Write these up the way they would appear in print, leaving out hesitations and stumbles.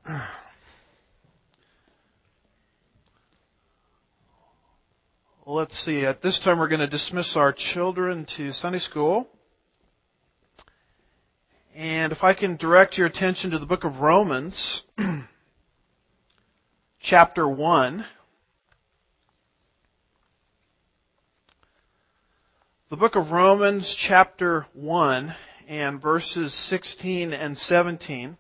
Let's see. At this time, we're going to dismiss our children to Sunday school. And if I can direct your attention to the book of Romans, chapter 1. The book of Romans, chapter 1, and verses 16 and 17.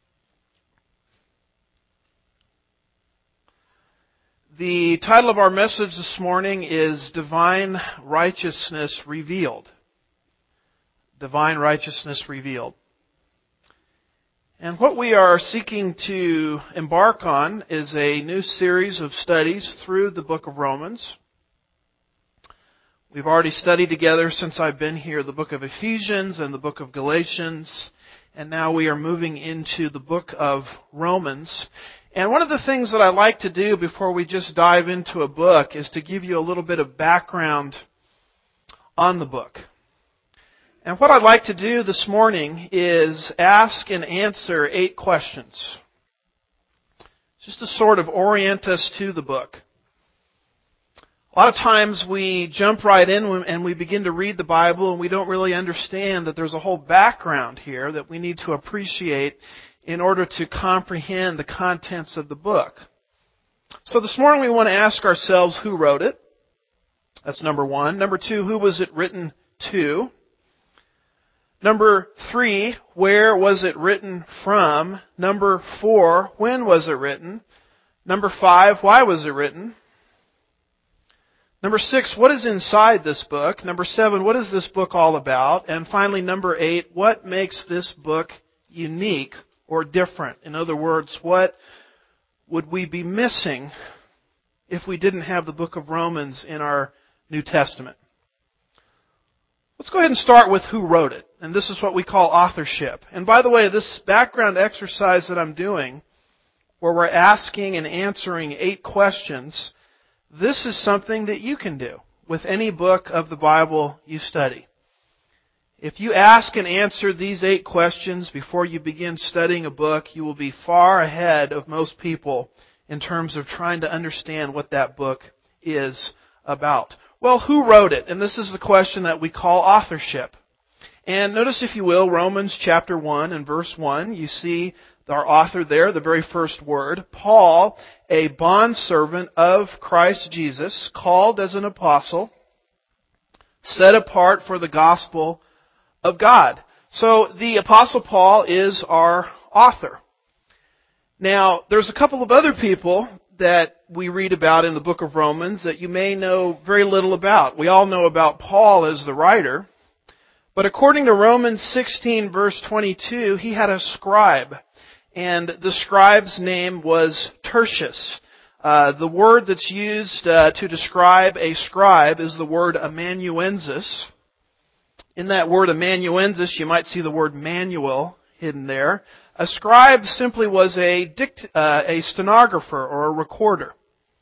The title of our message this morning is Divine Righteousness Revealed. Divine Righteousness Revealed. And what we are seeking to embark on is a new series of studies through the book of Romans. We've already studied together since I've been here the book of Ephesians and the book of Galatians, and now we are moving into the book of Romans. And one of the things that I like to do before we just dive into a book is to give you a little bit of background on the book. And what I'd like to do this morning is ask and answer 8 questions, just to sort of orient us to the book. A lot of times we jump right in and we begin to read the Bible and we don't really understand that there's a whole background here that we need to appreciate in order to comprehend the contents of the book. So this morning we want to ask ourselves who wrote it. That's number 1. Number 2, who was it written to? Number 3, where was it written from? Number 4, when was it written? Number 5, why was it written? Number 6, what is inside this book? Number 7, what is this book all about? And finally, number 8, what makes this book unique or different? In other words, what would we be missing if we didn't have the book of Romans in our New Testament? Let's go ahead and start with who wrote it. And this is what we call authorship. And by the way, this background exercise that I'm doing, where we're asking and answering 8 questions, this is something that you can do with any book of the Bible you study. If you ask and answer these 8 questions before you begin studying a book, you will be far ahead of most people in terms of trying to understand what that book is about. Well, who wrote it? And this is the question that we call authorship. And notice, if you will, Romans chapter 1 and verse 1, you see our author there, the very first word, Paul, a bondservant of Christ Jesus, called as an apostle, set apart for the gospel of God. So the Apostle Paul is our author. Now, there's a couple of other people that we read about in the book of Romans that you may know very little about. We all know about Paul as the writer, but according to Romans 16 verse 22, he had a scribe, and the scribe's name was Tertius. The word that's used to describe a scribe is the word amanuensis. In that word amanuensis, you might see the word manual hidden there. A scribe simply was a stenographer or a recorder.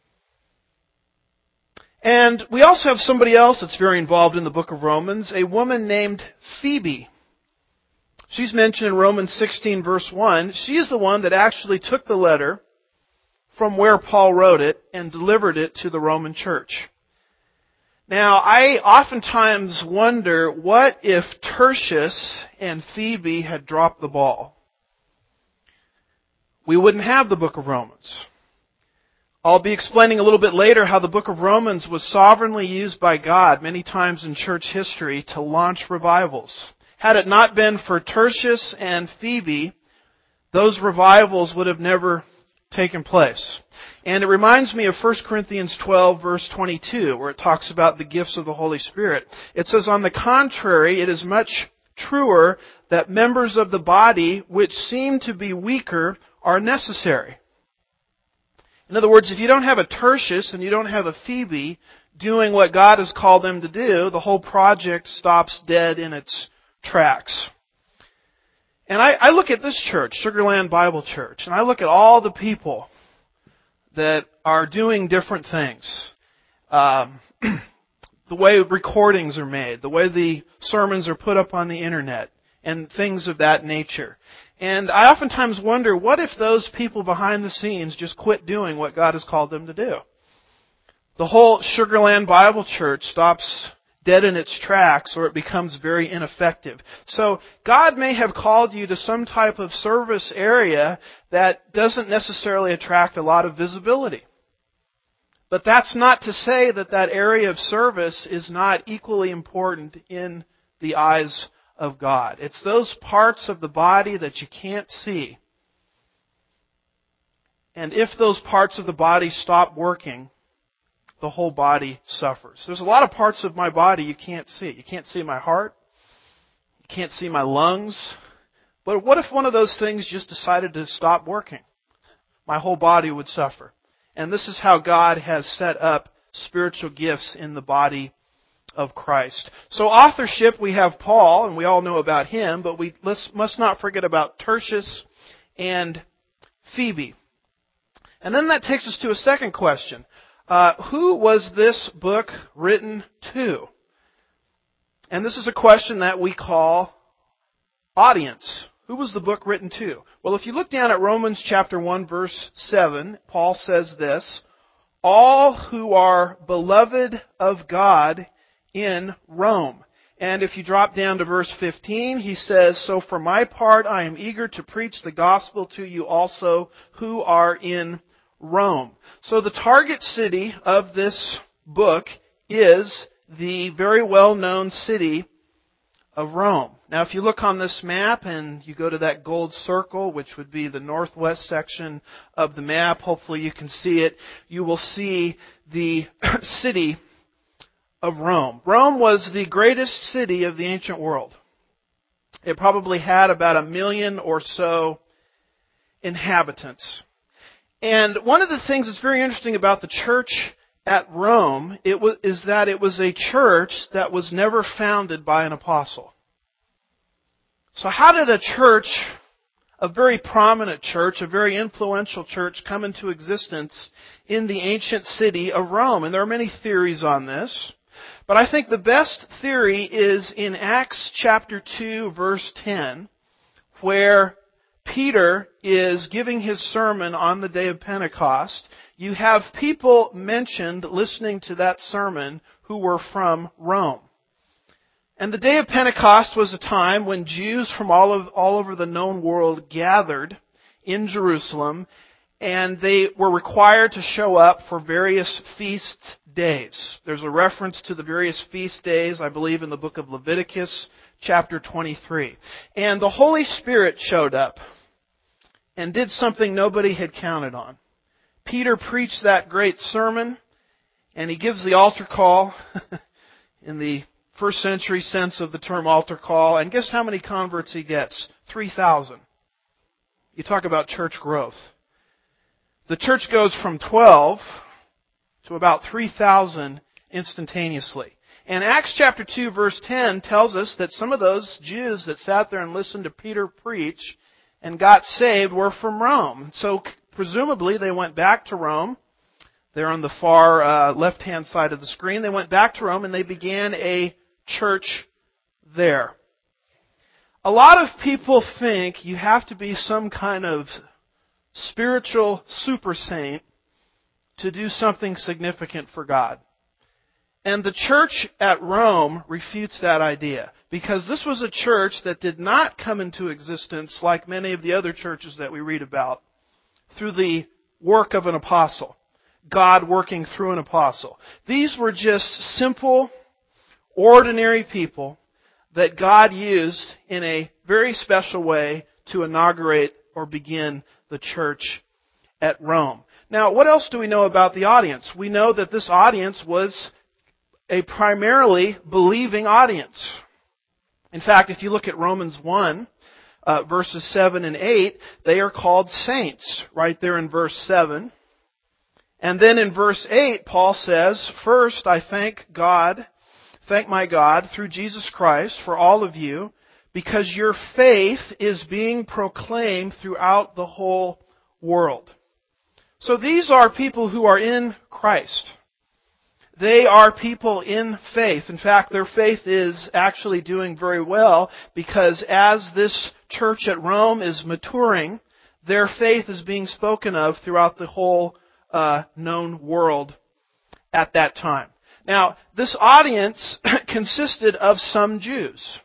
And we also have somebody else that's very involved in the book of Romans, a woman named Phoebe. She's mentioned in Romans 16 verse 1. She's the one that actually took the letter from where Paul wrote it and delivered it to the Roman church. Now, I oftentimes wonder, what if Tertius and Phoebe had dropped the ball? We wouldn't have the book of Romans. I'll be explaining a little bit later how the book of Romans was sovereignly used by God many times in church history to launch revivals. Had it not been for Tertius and Phoebe, those revivals would have never taken place. And it reminds me of 1 Corinthians 12 verse 22, where it talks about the gifts of the Holy Spirit. It says, on the contrary, it is much truer that members of the body which seem to be weaker are necessary. In other words, if you don't have a Tertius and you don't have a Phoebe doing what God has called them to do, the whole project stops dead in its tracks. And I look at this church, Sugar Land Bible Church, and I look at all the people that are doing different things. The way recordings are made, the way the sermons are put up on the internet, and things of that nature. And I oftentimes wonder, what if those people behind the scenes just quit doing what God has called them to do? The whole Sugar Land Bible Church stops dead in its tracks, or it becomes very ineffective. So God may have called you to some type of service area that doesn't necessarily attract a lot of visibility. But that's not to say that that area of service is not equally important in the eyes of God. It's those parts of the body that you can't see. And if those parts of the body stop working, the whole body suffers. There's a lot of parts of my body you can't see. You can't see my heart. You can't see my lungs. But what if one of those things just decided to stop working? My whole body would suffer. And this is how God has set up spiritual gifts in the body of Christ. So authorship, we have Paul, and we all know about him, but we must not forget about Tertius and Phoebe. And then that takes us to a second question. Who was this book written to? And this is a question that we call audience. Who was the book written to? Well, if you look down at Romans chapter 1, verse 7, Paul says this, all who are beloved of God in Rome. And if you drop down to verse 15, he says, so for my part, I am eager to preach the gospel to you also who are in Rome. So the target city of this book is the very well-known city of Rome. Now, if you look on this map and you go to that gold circle, which would be the northwest section of the map, hopefully you can see it, you will see the city of Rome. Rome was the greatest city of the ancient world. It probably had about 1 million or so inhabitants. And one of the things that's very interesting about the church at Rome is that it was a church that was never founded by an apostle. So how did a church, a very prominent church, a very influential church, come into existence in the ancient city of Rome? And there are many theories on this. But I think the best theory is in Acts chapter 2, verse 10, where Peter is giving his sermon on the day of Pentecost. You have people mentioned listening to that sermon who were from Rome. And the day of Pentecost was a time when Jews from all over the known world gathered in Jerusalem, and they were required to show up for various feast days. There's a reference to the various feast days, I believe, in the book of Leviticus, chapter 23. And the Holy Spirit showed up and did something nobody had counted on. Peter preached that great sermon, and he gives the altar call in the first century sense of the term altar call. And guess how many converts he gets? 3,000. You talk about church growth. The church goes from 12 to about 3,000 instantaneously. And Acts chapter 2 verse 10 tells us that some of those Jews that sat there and listened to Peter preach and got saved were from Rome. So presumably they went back to Rome. They're on the far left-hand side of the screen. They went back to Rome and they began a church there. A lot of people think you have to be some kind of spiritual super saint to do something significant for God. And the church at Rome refutes that idea, because this was a church that did not come into existence like many of the other churches that we read about through the work of an apostle, God working through an apostle. These were just simple, ordinary people that God used in a very special way to inaugurate or begin the church at Rome. Now, what else do we know about the audience? We know that this audience was a primarily believing audience. In fact, if you look at Romans 1, verses 7 and 8, they are called saints, right there in verse 7. And then in verse 8, Paul says, first, I thank my God through Jesus Christ for all of you, because your faith is being proclaimed throughout the whole world. So these are people who are in Christ. they are people in faith. In fact, their faith is actually doing very well because as this church at Rome is maturing, their faith is being spoken of throughout the whole known world at that time. Now, this audience consisted of some Jews.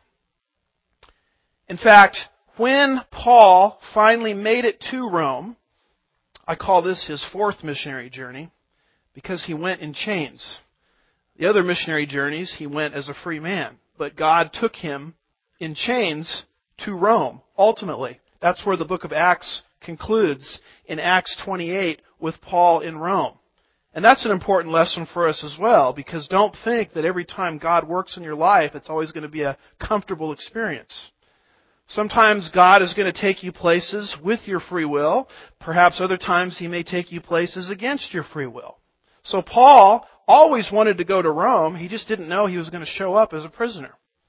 In fact, when Paul finally made it to Rome, I call this his fourth missionary journey, because he went in chains. The other missionary journeys, he went as a free man. But God took him in chains to Rome, ultimately. That's where the book of Acts concludes, in Acts 28, with Paul in Rome. And that's an important lesson for us as well, because don't think that every time God works in your life, it's always going to be a comfortable experience. Sometimes God is going to take you places with your free will. Perhaps other times He may take you places against your free will. So Paul always wanted to go to Rome. He just didn't know he was going to show up as a prisoner.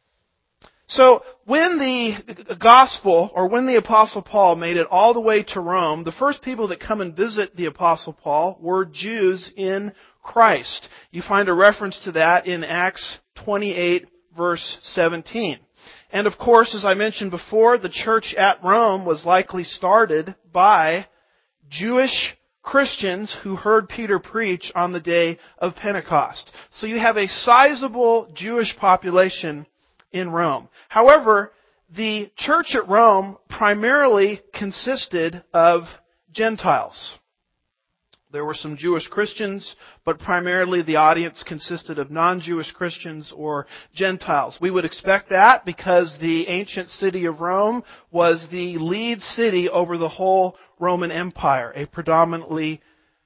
So when the gospel, or when the Apostle Paul made it all the way to Rome, the first people that come and visit the Apostle Paul were Jews in Christ. You find a reference to that in Acts 28, verse 17. And of course, as I mentioned before, the church at Rome was likely started by Jewish Christians who heard Peter preach on the day of Pentecost. So you have a sizable Jewish population in Rome. However, the church at Rome primarily consisted of Gentiles. There were some Jewish Christians, but primarily the audience consisted of non-Jewish Christians or Gentiles. We would expect that because the ancient city of Rome was the lead city over the whole Roman Empire, a predominantly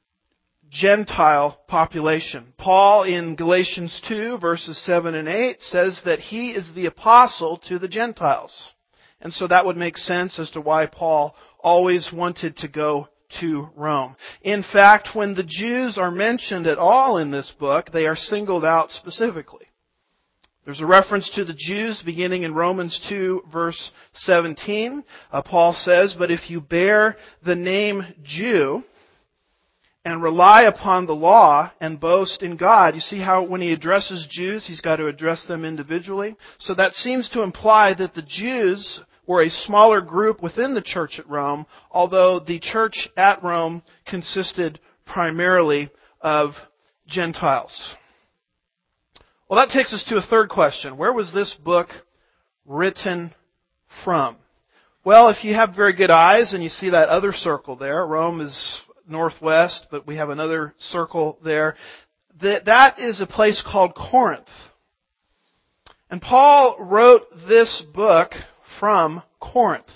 Gentile population. Paul in Galatians 2 verses 7 and 8 says that he is the apostle to the Gentiles. And so that would make sense as to why Paul always wanted to go to Rome. In fact, when the Jews are mentioned at all in this book, they are singled out specifically. There's a reference to the Jews beginning in Romans 2 verse 17. Paul says, "But if you bear the name Jew and rely upon the law and boast in God," you see how when he addresses Jews, he's got to address them individually. So that seems to imply that the Jews were a smaller group within the church at Rome, although the church at Rome consisted primarily of Gentiles. Well, that takes us to a third question. Where was this book written from? Well, if you have very good eyes and you see that other circle there, Rome is northwest, but we have another circle there. That is a place called Corinth. And Paul wrote this book from Corinth.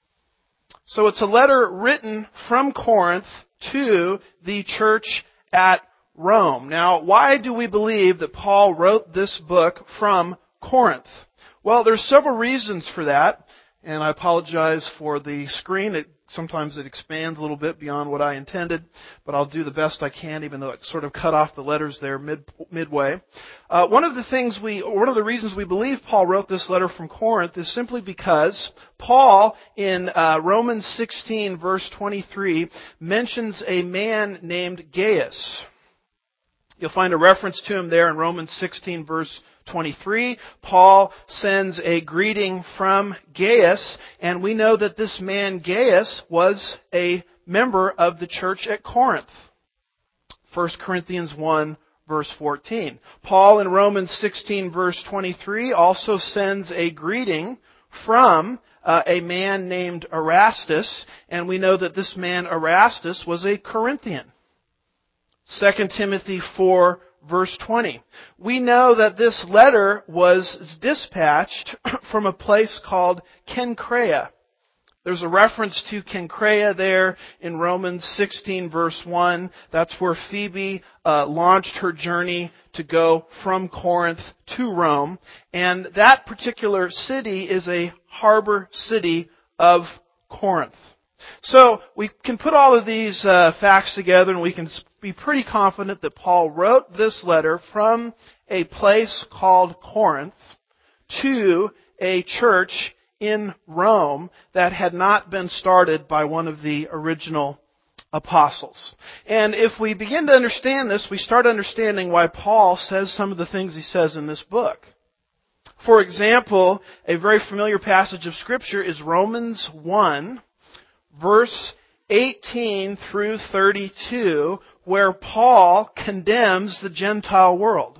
So it's a letter written from Corinth to the church at Rome. Now, why do we believe that Paul wrote this book from Corinth? Well, there's several reasons for that, and I apologize for the screen. Sometimes it expands a little bit beyond what I intended, but I'll do the best I can, even though it sort of cut off the letters there midway. One of the reasons we believe Paul wrote this letter from Corinth is simply because Paul, in Romans 16, verse 23, mentions a man named Gaius. You'll find a reference to him there in Romans 16, verse 23. Paul sends a greeting from Gaius, and we know that this man Gaius was a member of the church at Corinth. 1 Corinthians 1, verse 14. Paul in Romans 16, verse 23 also sends a greeting from a man named Erastus, and we know that this man Erastus was a Corinthian. 2 Timothy 4, verse 20. We know that this letter was dispatched from a place called Cenchrea. There's a reference to Cenchrea there in Romans 16, verse 1. That's where Phoebe launched her journey to go from Corinth to Rome. And that particular city is a harbor city of Corinth. So we can put all of these facts together and we can be pretty confident that Paul wrote this letter from a place called Corinth to a church in Rome that had not been started by one of the original apostles. And if we begin to understand this, we start understanding why Paul says some of the things he says in this book. For example, a very familiar passage of Scripture is Romans 1, verse 18 through 32, where Paul condemns the Gentile world.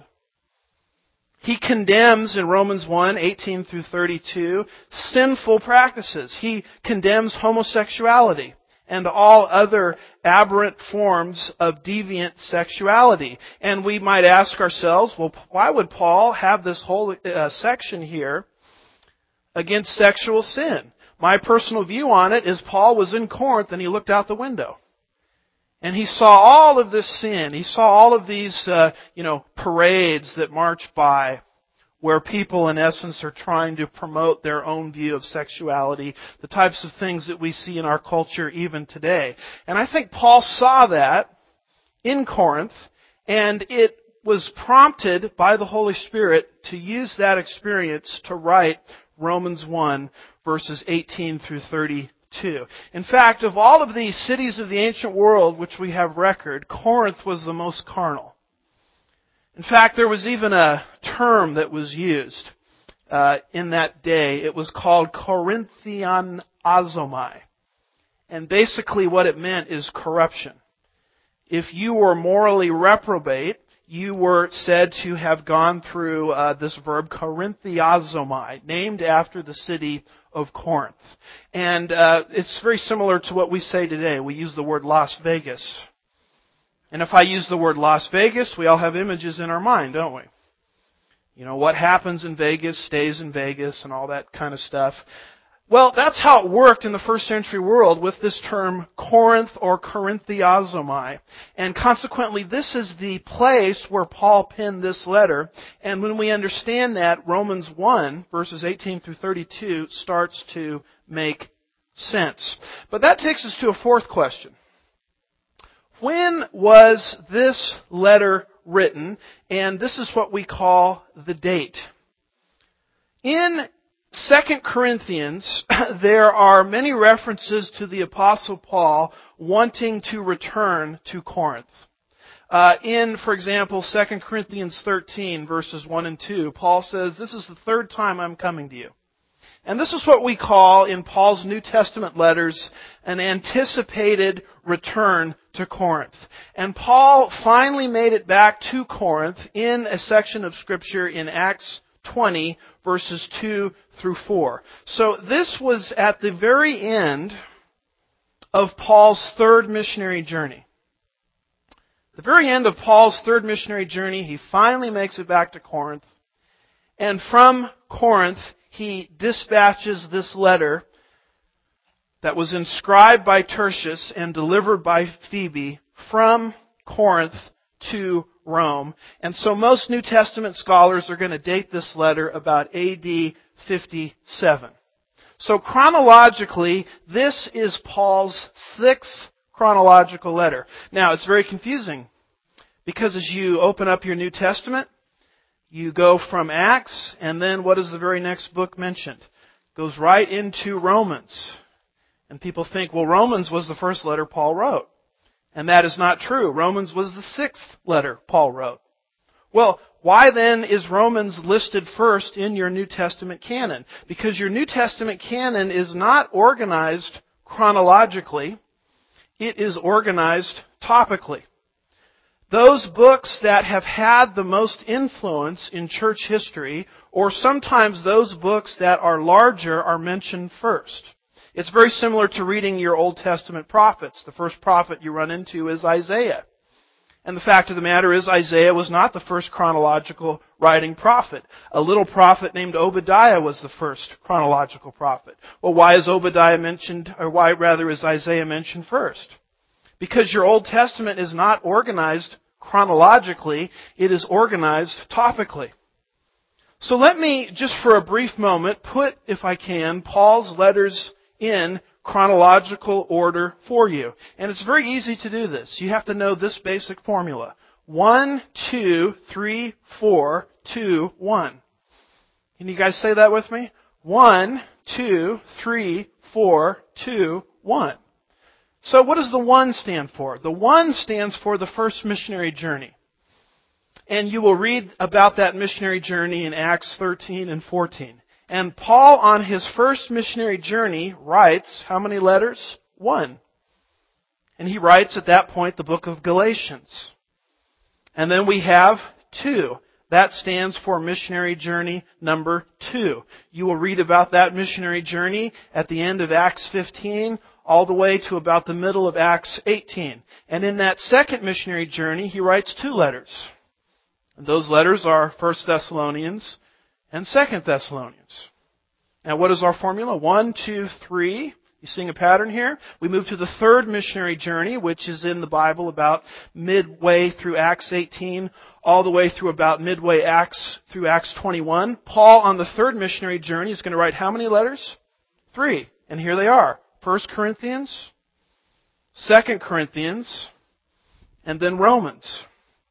He condemns in Romans 1, 18 through 32, sinful practices. He condemns homosexuality and all other aberrant forms of deviant sexuality. And we might ask ourselves, well, why would Paul have this whole section here against sexual sin? My personal view on it is Paul was in Corinth and he looked out the window. And he saw all of this sin. He saw all of these, parades that march by, where people, in essence, are trying to promote their own view of sexuality, the types of things that we see in our culture even today. And I think Paul saw that in Corinth, and it was prompted by the Holy Spirit to use that experience to write Romans 1, verses 18 through 32. In fact, of all of the cities of the ancient world which we have record, Corinth was the most carnal. In fact, there was even a term that was used in that day. It was called Corinthianazomai. And basically what it meant is corruption. If you were morally reprobate, you were said to have gone through this verb, Corinthiazomai, named after the city of Corinth. And it's very similar to what we say today. We use the word Las Vegas. And if I use the word Las Vegas, we all have images in our mind, don't we? You know, what happens in Vegas stays in Vegas and all that kind of stuff. Well, that's how it worked in the first century world with this term Corinth or Corinthiazomai. And consequently, this is the place where Paul penned this letter. And when we understand that, Romans 1, verses 18 through 32, starts to make sense. But that takes us to a fourth question. When was this letter written? And this is what we call the date. In 2 Corinthians, there are many references to the Apostle Paul wanting to return to Corinth. For example, 2 Corinthians 13, verses 1 and 2, Paul says, "This is the third time I'm coming to you." And this is what we call, in Paul's New Testament letters, an anticipated return to Corinth. And Paul finally made it back to Corinth in a section of Scripture in Acts 20, verses 2 through 4. So this was at the very end of Paul's third missionary journey. The very end of Paul's third missionary journey, he finally makes it back to Corinth. And from Corinth, he dispatches this letter that was inscribed by Tertius and delivered by Phoebe from Corinth to Rome. And so most New Testament scholars are going to date this letter about AD 57. So chronologically, this is Paul's sixth chronological letter. Now, it's very confusing because as you open up your New Testament, you go from Acts, and then what is the very next book mentioned? It goes right into Romans. And people think, well, Romans was the first letter Paul wrote. And that is not true. Romans was the sixth letter Paul wrote. Well, why then is Romans listed first in your New Testament canon? Because your New Testament canon is not organized chronologically. It is organized topically. Those books that have had the most influence in church history, or sometimes those books that are larger, are mentioned first. It's very similar to reading your Old Testament prophets. The first prophet you run into is Isaiah. And the fact of the matter is Isaiah was not the first chronological writing prophet. A little prophet named Obadiah was the first chronological prophet. Well, why is Obadiah mentioned, or why rather is Isaiah mentioned first? Because your Old Testament is not organized chronologically, it is organized topically. So let me, just for a brief moment, put, if I can, Paul's letters in chronological order for you. And it's very easy to do this. You have to know this basic formula. 1, 2, 3, 4, 2, 1. Can you guys say that with me? 1, 2, 3, 4, 2, 1. So what does the 1 stand for? The 1 stands for the first missionary journey. And you will read about that missionary journey in Acts 13 and 14. And Paul, on his first missionary journey, writes how many letters? 1. And he writes at that point the book of Galatians. And then we have 2. That stands for missionary journey number 2. You will read about that missionary journey at the end of Acts 15, all the way to about the middle of Acts 18. And in that second missionary journey, he writes 2 letters. And those letters are 1 Thessalonians and 2 Thessalonians. Now what is our formula? 1, 2, 3. You seeing a pattern here? We move to the third missionary journey, which is in the Bible about midway through Acts 18, all the way through about midway through Acts 21. Paul, on the third missionary journey, is going to write how many letters? 3. And here they are. 1 Corinthians, 2 Corinthians, and then Romans.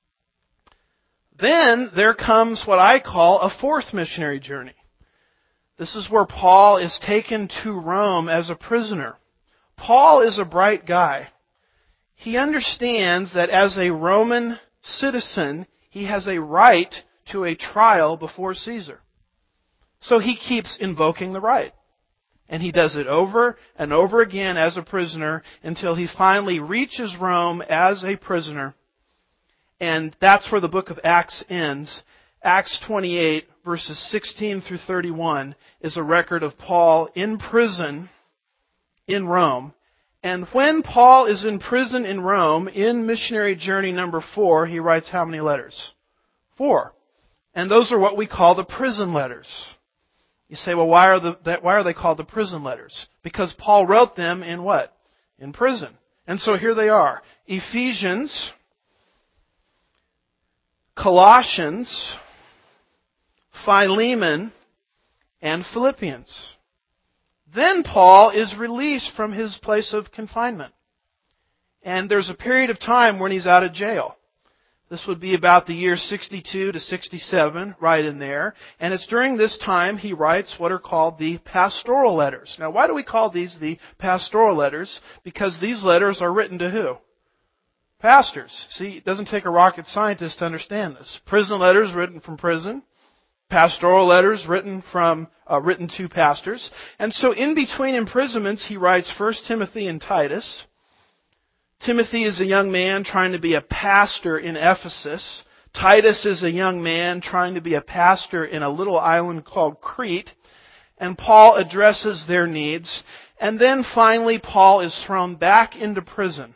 Then there comes what I call a fourth missionary journey. This is where Paul is taken to Rome as a prisoner. Paul is a bright guy. He understands that as a Roman citizen, he has a right to a trial before Caesar. So he keeps invoking the right. And he does it over and over again as a prisoner until he finally reaches Rome as a prisoner. And that's where the book of Acts ends. Acts 28, verses 16 through 31, is a record of Paul in prison in Rome. And when Paul is in prison in Rome, in missionary journey number 4, he writes how many letters? 4. And those are what we call the prison letters. You say, well, why are they called the prison letters? Because Paul wrote them in what? In prison. And so here they are. Ephesians, Colossians, Philemon, and Philippians. Then Paul is released from his place of confinement. And there's a period of time when he's out of jail. This would be about the year 62 to 67, right in there. And it's during this time he writes what are called the pastoral letters. Now, why do we call these the pastoral letters? Because these letters are written to who? Pastors. See, it doesn't take a rocket scientist to understand this. Prison letters written from prison. Pastoral letters written to pastors. And so in between imprisonments, he writes 1 Timothy and Titus. Timothy is a young man trying to be a pastor in Ephesus. Titus is a young man trying to be a pastor in a little island called Crete. And Paul addresses their needs. And then finally, Paul is thrown back into prison.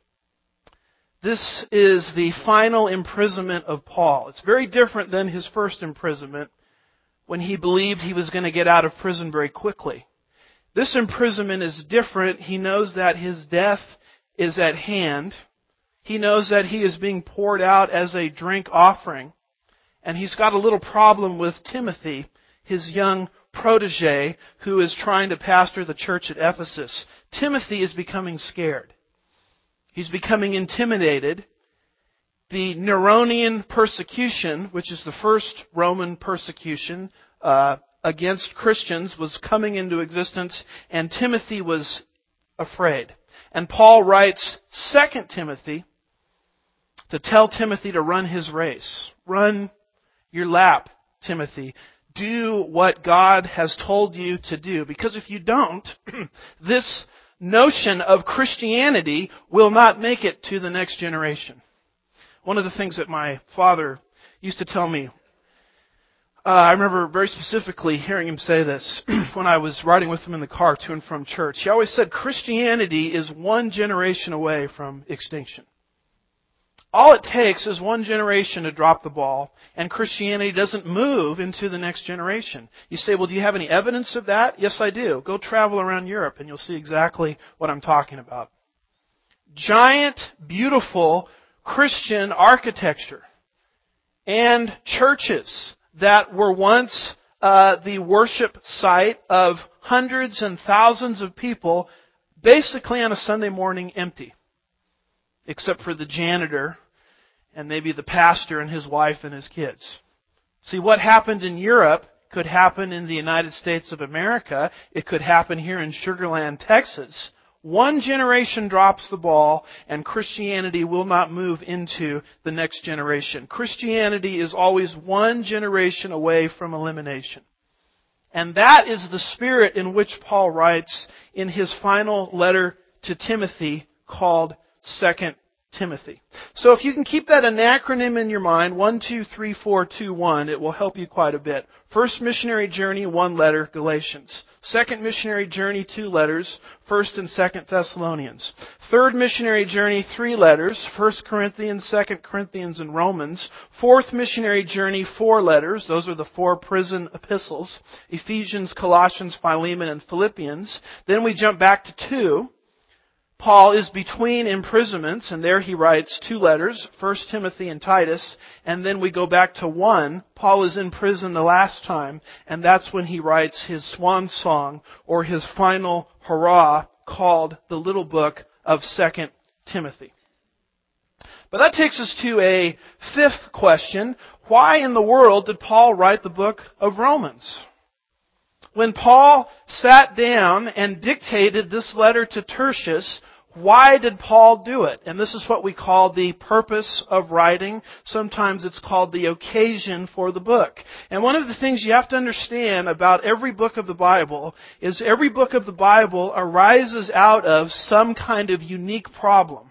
This is the final imprisonment of Paul. It's very different than his first imprisonment when he believed he was going to get out of prison very quickly. This imprisonment is different. He knows that his death is at hand. He knows that he is being poured out as a drink offering. And he's got a little problem with Timothy, his young protege, who is trying to pastor the church at Ephesus. Timothy is becoming scared. He's becoming intimidated. The Neronian persecution, which is the first Roman persecution against Christians, was coming into existence, and Timothy was afraid. And Paul writes 2 Timothy to tell Timothy to run his race. Run your lap, Timothy. Do what God has told you to do. Because if you don't, this notion of Christianity will not make it to the next generation. One of the things that my father used to tell me, I remember very specifically hearing him say this when I was riding with him in the car to and from church. He always said, Christianity is one generation away from extinction. All it takes is one generation to drop the ball, and Christianity doesn't move into the next generation. You say, well, do you have any evidence of that? Yes, I do. Go travel around Europe, and you'll see exactly what I'm talking about. Giant, beautiful Christian architecture and churches that were once the worship site of hundreds and thousands of people, basically on a Sunday morning empty, except for the janitor and maybe the pastor and his wife and his kids. See, what happened in Europe could happen in the United States of America. It could happen here in Sugar Land, Texas, One generation drops the ball, and Christianity will not move into the next generation. Christianity is always one generation away from elimination. And that is the spirit in which Paul writes in his final letter to Timothy called 2 Timothy. So if you can keep that an acronym in your mind, 1, 2, 3, 4, 2, 1, it will help you quite a bit. First missionary journey, 1 letter, Galatians. Second missionary journey, 2 letters, 1st and 2nd Thessalonians. Third missionary journey, 3 letters, 1 Corinthians, 2 Corinthians, and Romans. Fourth missionary journey, 4 letters, those are the 4 prison epistles, Ephesians, Colossians, Philemon, and Philippians. Then we jump back to 2. Paul is between imprisonments, and there he writes 2 letters, 1 Timothy and Titus, and then we go back to 1. Paul is in prison the last time, and that's when he writes his swan song, or his final hurrah, called the little book of 2 Timothy. But that takes us to a 5th question. Why in the world did Paul write the book of Romans? When Paul sat down and dictated this letter to Tertius, why did Paul do it? And this is what we call the purpose of writing. Sometimes it's called the occasion for the book. And one of the things you have to understand about every book of the Bible is every book of the Bible arises out of some kind of unique problem.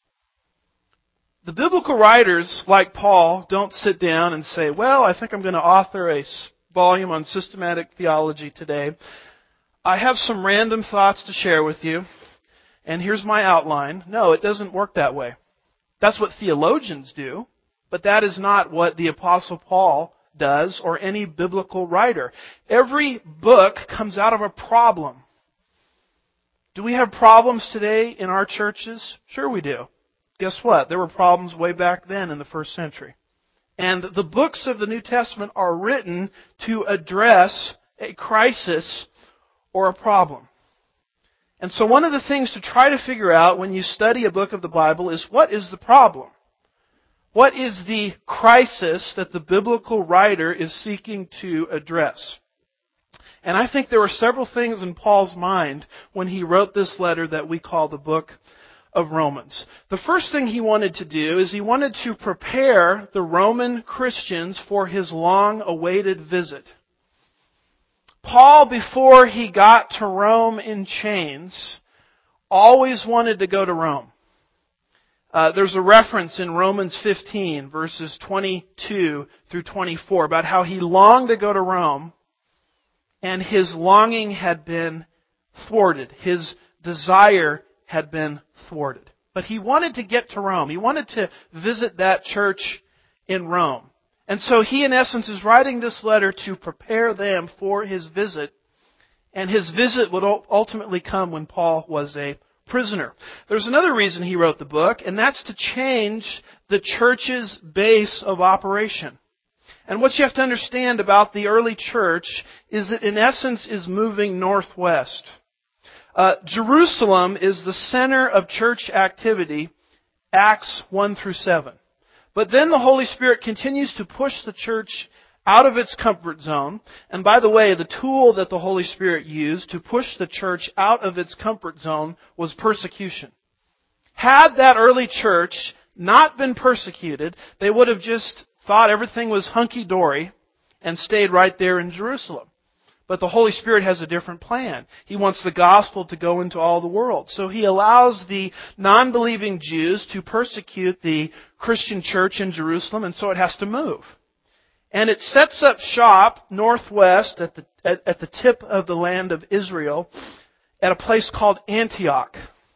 The biblical writers, like Paul, don't sit down and say, well, I think I'm going to author a volume on systematic theology today. I have some random thoughts to share with you, and here's my outline. No, it doesn't work that way. That's what theologians do, but that is not what the Apostle Paul does or any biblical writer. Every book comes out of a problem. Do we have problems today in our churches? Sure we do. Guess what? There were problems way back then in the 1st century. And the books of the New Testament are written to address a crisis or a problem. And so one of the things to try to figure out when you study a book of the Bible is, what is the problem? What is the crisis that the biblical writer is seeking to address? And I think there were several things in Paul's mind when he wrote this letter that we call the book of Romans. The first thing he wanted to do is he wanted to prepare the Roman Christians for his long-awaited visit. Paul, before he got to Rome in chains, always wanted to go to Rome. There's a reference in Romans 15, verses 22 through 24, about how he longed to go to Rome, and his longing had been thwarted. His desire had been thwarted. But he wanted to get to Rome. He wanted to visit that church in Rome. And so he, in essence, is writing this letter to prepare them for his visit. And his visit would ultimately come when Paul was a prisoner. There's another reason he wrote the book, and that's to change the church's base of operation. And what you have to understand about the early church is that, in essence, is moving northwest. Jerusalem is the center of church activity, Acts 1 through 7. But then the Holy Spirit continues to push the church out of its comfort zone. And by the way, the tool that the Holy Spirit used to push the church out of its comfort zone was persecution. Had that early church not been persecuted, they would have just thought everything was hunky-dory and stayed right there in Jerusalem. But the Holy Spirit has a different plan. He wants the gospel to go into all the world. So He allows the non-believing Jews to persecute the Christian church in Jerusalem, and so it has to move. And it sets up shop northwest at the tip of the land of Israel at a place called Antioch.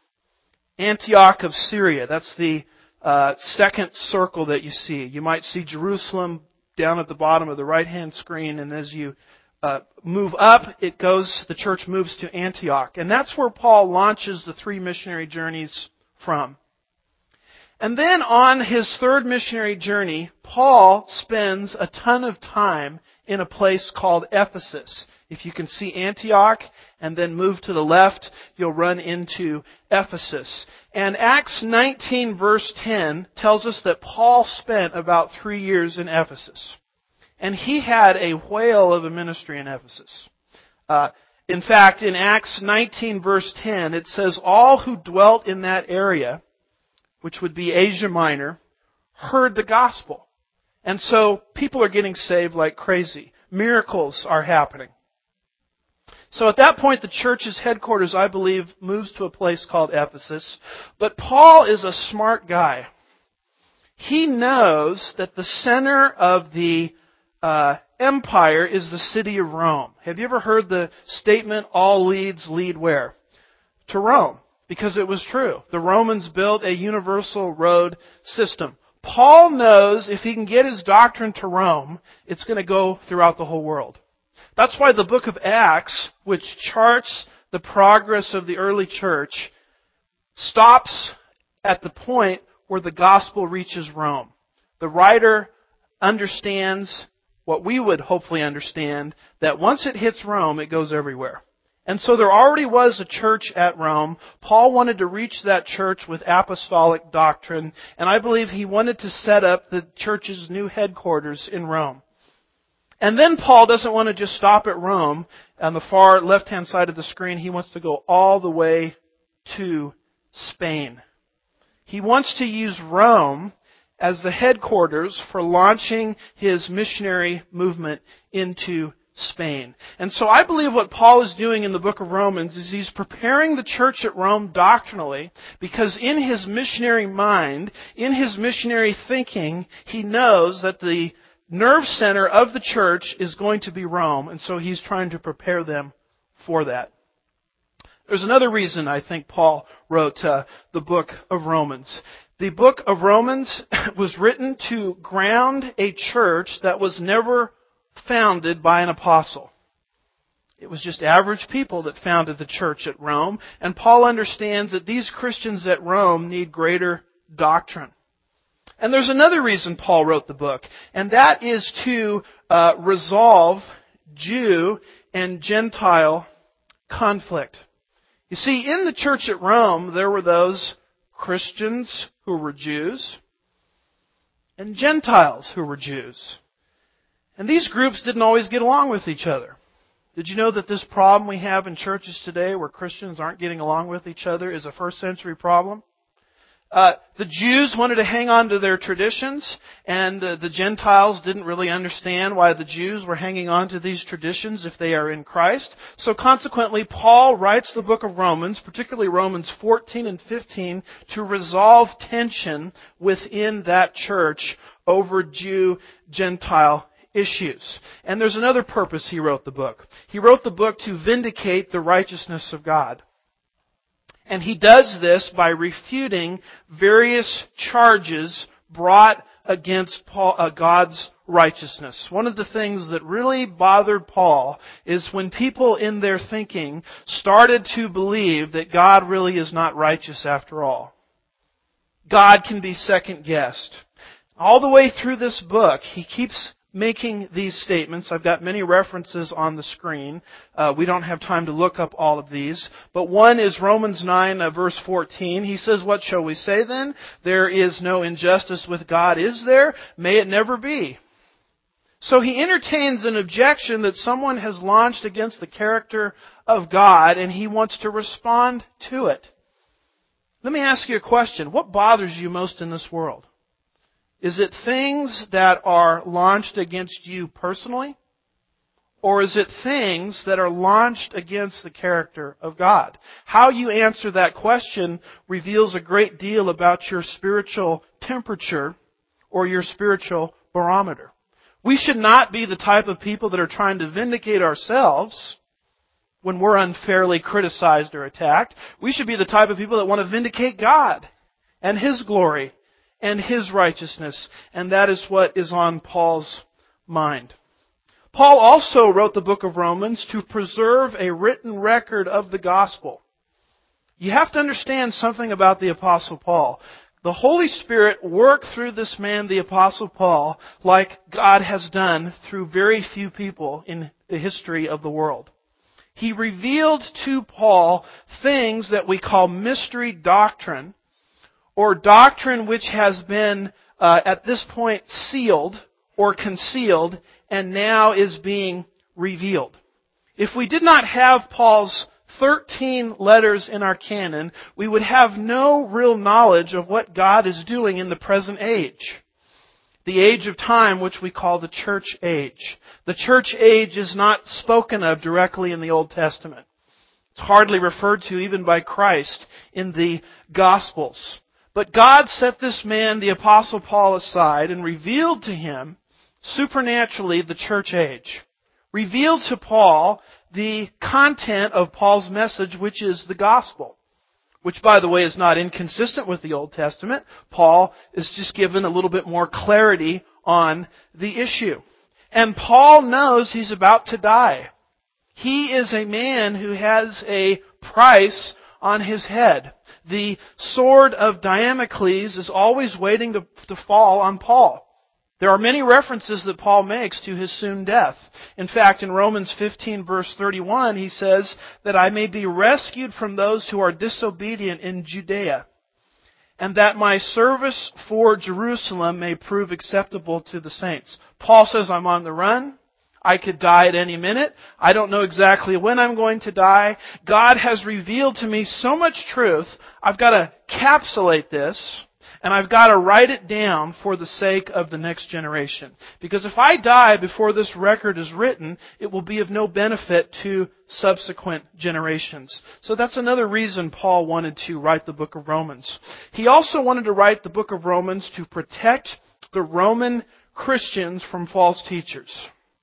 Antioch of Syria. That's the second circle that you see. You might see Jerusalem down at the bottom of the right-hand screen, and as you move up, the church moves to Antioch. And that's where Paul launches the 3 missionary journeys from. And then on his 3rd missionary journey, Paul spends a ton of time in a place called Ephesus. If you can see Antioch and then move to the left, you'll run into Ephesus. And Acts 19 verse 10 tells us that Paul spent about 3 years in Ephesus. And he had a whale of a ministry in Ephesus. In fact, in Acts 19 verse 10, it says, all who dwelt in that area, which would be Asia Minor, heard the gospel. And so people are getting saved like crazy. Miracles are happening. So at that point, the church's headquarters, I believe, moves to a place called Ephesus. But Paul is a smart guy. He knows that the center of the empire is the city of Rome. Have you ever heard the statement, all leads lead where? To Rome. Because it was true. The Romans built a universal road system. Paul knows if he can get his doctrine to Rome, it's going to go throughout the whole world. That's why the book of Acts, which charts the progress of the early church, stops at the point where the gospel reaches Rome. The writer understands what we would hopefully understand, that once it hits Rome, it goes everywhere. And so there already was a church at Rome. Paul wanted to reach that church with apostolic doctrine, and I believe he wanted to set up the church's new headquarters in Rome. And then Paul doesn't want to just stop at Rome. On the far left-hand side of the screen, he wants to go all the way to Spain. He wants to use Rome as the headquarters for launching his missionary movement into Spain. And so I believe what Paul is doing in the book of Romans is he's preparing the church at Rome doctrinally, because in his missionary mind, in his missionary thinking, he knows that the nerve center of the church is going to be Rome, and so he's trying to prepare them for that. There's another reason I think Paul wrote the book of Romans. The book of Romans was written to ground a church that was never founded by an apostle. It was just average people that founded the church at Rome, and Paul understands that these Christians at Rome need greater doctrine. And there's another reason Paul wrote the book, and that is to resolve Jew and Gentile conflict. You see, in the church at Rome, there were those Christians who were Jews and Gentiles who were Jews. And these groups didn't always get along with each other. Did you know that this problem we have in churches today where Christians aren't getting along with each other is a first century problem? The Jews wanted to hang on to their traditions, and the Gentiles didn't really understand why the Jews were hanging on to these traditions if they are in Christ. So consequently, Paul writes the book of Romans, particularly Romans 14 and 15, to resolve tension within that church over Jew-Gentile issues. And there's another purpose he wrote the book. He wrote the book to vindicate the righteousness of God. And he does this by refuting various charges brought against God's righteousness. One of the things that really bothered Paul is when people in their thinking started to believe that God really is not righteous after all. God can be second-guessed. All the way through this book, he keeps making these statements. I've got many references on the screen. We don't have time to look up all of these. But one is Romans 9, verse 14. He says, "What shall we say then? There is no injustice with God, is there? May it never be." So he entertains an objection that someone has launched against the character of God, and he wants to respond to it. Let me ask you a question. What bothers you most in this world? Is it things that are launched against you personally? Or is it things that are launched against the character of God? How you answer that question reveals a great deal about your spiritual temperature or your spiritual barometer. We should not be the type of people that are trying to vindicate ourselves when we're unfairly criticized or attacked. We should be the type of people that want to vindicate God and His glory and His righteousness, and that is what is on Paul's mind. Paul also wrote the book of Romans to preserve a written record of the gospel. You have to understand something about the Apostle Paul. The Holy Spirit worked through this man, the Apostle Paul, like God has done through very few people in the history of the world. He revealed to Paul things that we call mystery doctrine, or doctrine which has been, at this point, sealed or concealed and now is being revealed. If we did not have Paul's 13 letters in our canon, we would have no real knowledge of what God is doing in the present age. The age of time which we call the church age. The church age is not spoken of directly in the Old Testament. It's hardly referred to even by Christ in the Gospels. But God set this man, the Apostle Paul, aside and revealed to him supernaturally the church age. Revealed to Paul the content of Paul's message, which is the gospel. Which, by the way, is not inconsistent with the Old Testament. Paul is just given a little bit more clarity on the issue. And Paul knows he's about to die. He is a man who has a price on his head. The sword of Damocles is always waiting to fall on Paul. There are many references that Paul makes to his soon death. In fact, in Romans 15 verse 31, he says that I may be rescued from those who are disobedient in Judea, and that my service for Jerusalem may prove acceptable to the saints. Paul says, I'm on the run. I could die at any minute. I don't know exactly when I'm going to die. God has revealed to me so much truth. I've got to encapsulate this, and I've got to write it down for the sake of the next generation. Because if I die before this record is written, it will be of no benefit to subsequent generations. So that's another reason Paul wanted to write the book of Romans. He also wanted to write the book of Romans to protect the Roman Christians from false teachers.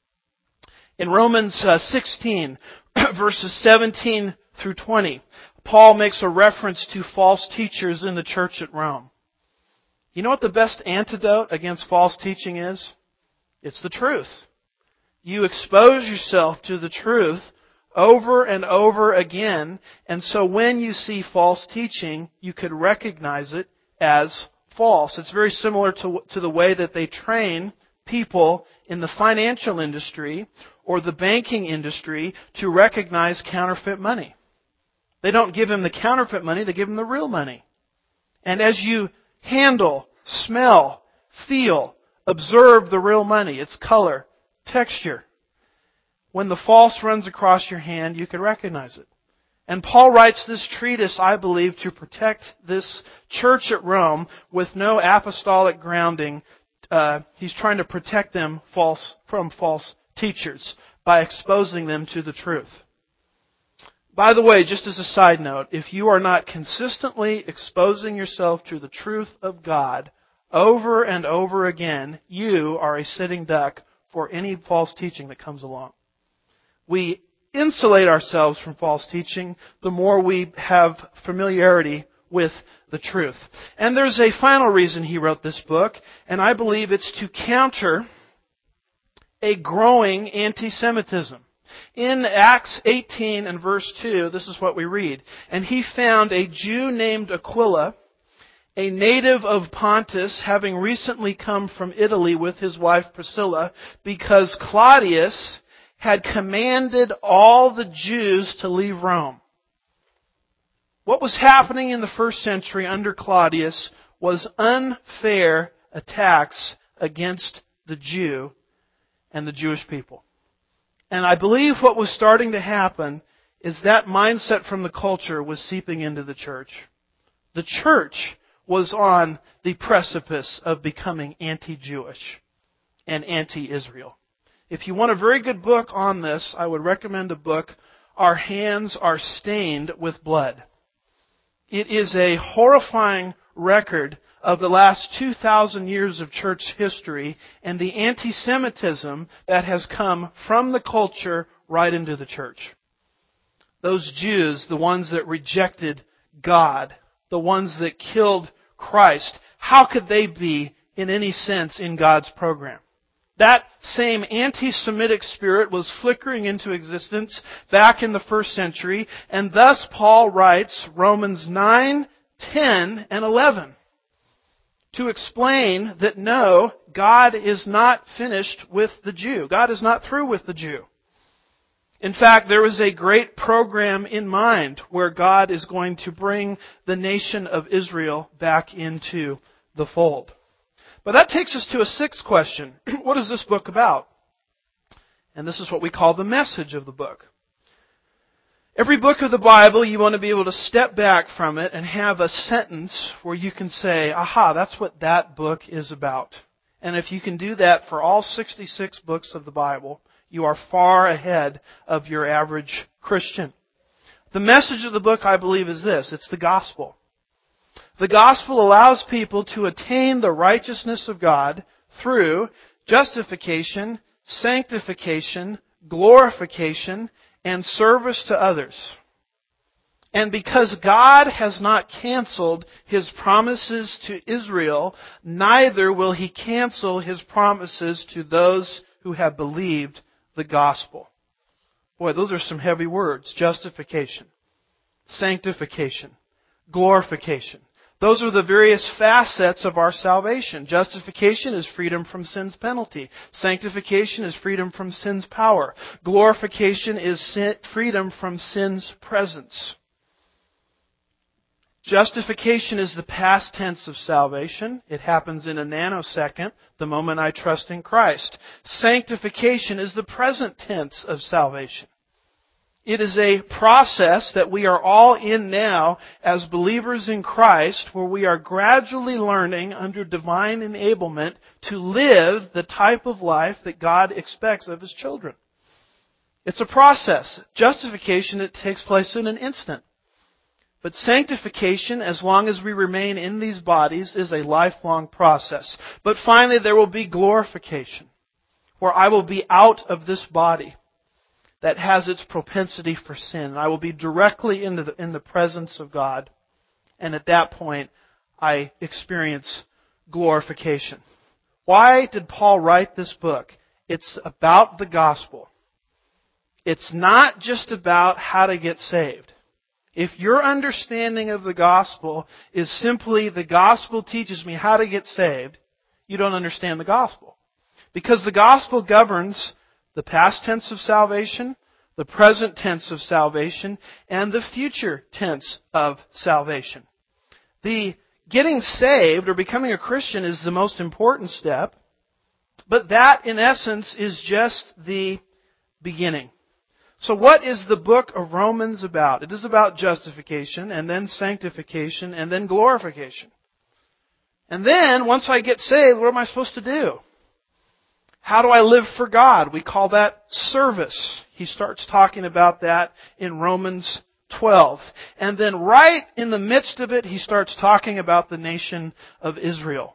In Romans 16, verses 17 through 20, Paul makes a reference to false teachers in the church at Rome. You know what the best antidote against false teaching is? It's the truth. You expose yourself to the truth over and over again, and so when you see false teaching, you could recognize it as false. It's very similar to the way that they train people in the financial industry or the banking industry to recognize counterfeit money. They don't give him the counterfeit money, they give him the real money. And as you handle, smell, feel, observe the real money, its color, texture, when the false runs across your hand, you can recognize it. And Paul writes this treatise, I believe, to protect this church at Rome with no apostolic grounding. He's trying to protect them from false teachers by exposing them to the truth. By the way, just as a side note, if you are not consistently exposing yourself to the truth of God over and over again, you are a sitting duck for any false teaching that comes along. We insulate ourselves from false teaching the more we have familiarity with the truth. And there's a final reason he wrote this book, and I believe it's to counter a growing anti-Semitism. In Acts 18 and verse 2, this is what we read. And he found a Jew named Aquila, a native of Pontus, having recently come from Italy with his wife Priscilla, because Claudius had commanded all the Jews to leave Rome. What was happening in the first century under Claudius was unfair attacks against the Jew and the Jewish people. And I believe what was starting to happen is that mindset from the culture was seeping into the church. The church was on the precipice of becoming anti-Jewish and anti-Israel. If you want a very good book on this, I would recommend a book, Our Hands Are Stained with Blood. It is a horrifying record of the last 2,000 years of church history and the anti-Semitism that has come from the culture right into the church. Those Jews, the ones that rejected God, the ones that killed Christ, how could they be in any sense in God's program? That same anti-Semitic spirit was flickering into existence back in the first century, and thus Paul writes Romans 9, 10, and 11 to explain that no, God is not finished with the Jew. God is not through with the Jew. In fact, there is a great program in mind where God is going to bring the nation of Israel back into the fold. But that takes us to a sixth question. What is this book about? And this is what we call the message of the book. Every book of the Bible, you want to be able to step back from it and have a sentence where you can say, aha, that's what that book is about. And if you can do that for all 66 books of the Bible, you are far ahead of your average Christian. The message of the book, I believe, is this. It's the gospel. The gospel allows people to attain the righteousness of God through justification, sanctification, glorification, and service to others. And because God has not canceled His promises to Israel, neither will He cancel His promises to those who have believed the gospel. Boy, those are some heavy words. Justification, sanctification, glorification. Those are the various facets of our salvation. Justification is freedom from sin's penalty. Sanctification is freedom from sin's power. Glorification is freedom from sin's presence. Justification is the past tense of salvation. It happens in a nanosecond, the moment I trust in Christ. Sanctification is the present tense of salvation. It is a process that we are all in now as believers in Christ, where we are gradually learning under divine enablement to live the type of life that God expects of His children. It's a process. Justification, it takes place in an instant. But sanctification, as long as we remain in these bodies, is a lifelong process. But finally, there will be glorification, where I will be out of this body that has its propensity for sin. I will be directly in the presence of God. And at that point, I experience glorification. Why did Paul write this book? It's about the gospel. It's not just about how to get saved. If your understanding of the gospel is simply the gospel teaches me how to get saved, you don't understand the gospel. Because the gospel governs the past tense of salvation, the present tense of salvation, and the future tense of salvation. The getting saved or becoming a Christian is the most important step, but that in essence is just the beginning. So what is the book of Romans about? It is about justification, and then sanctification, and then glorification. And then, once I get saved, what am I supposed to do? How do I live for God? We call that service. He starts talking about that in Romans 12. And then right in the midst of it, he starts talking about the nation of Israel.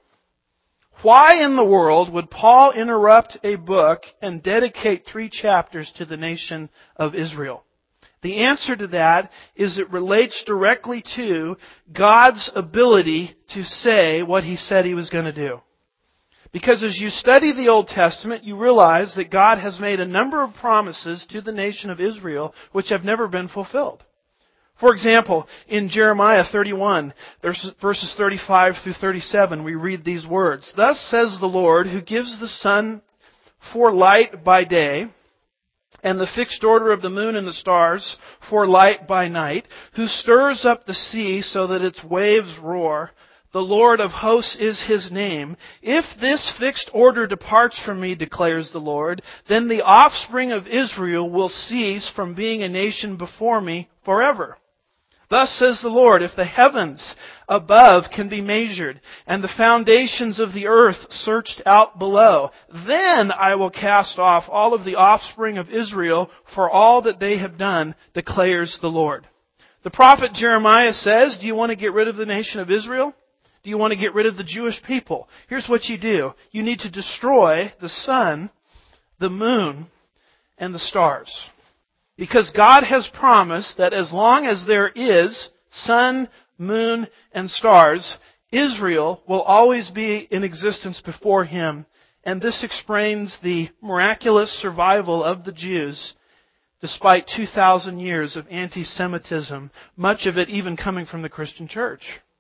Why in the world would Paul interrupt a book and dedicate 3 chapters to the nation of Israel? The answer to that is it relates directly to God's ability to say what He said He was going to do. Because as you study the Old Testament, you realize that God has made a number of promises to the nation of Israel which have never been fulfilled. For example, in Jeremiah 31, verses 35 through 37, we read these words. Thus says the Lord, who gives the sun for light by day, and the fixed order of the moon and the stars for light by night, who stirs up the sea so that its waves roar. The Lord of hosts is His name. If this fixed order departs from me, declares the Lord, then the offspring of Israel will cease from being a nation before me forever. Thus says the Lord, if the heavens above can be measured, and the foundations of the earth searched out below, then I will cast off all of the offspring of Israel for all that they have done, declares the Lord. The prophet Jeremiah says, do you want to get rid of the nation of Israel? Do you want to get rid of the Jewish people? Here's what you do. You need to destroy the sun, the moon, and the stars. Because God has promised that as long as there is sun, moon, and stars, Israel will always be in existence before Him. And this explains the miraculous survival of the Jews despite 2,000 years of anti-Semitism, much of it even coming from the Christian church.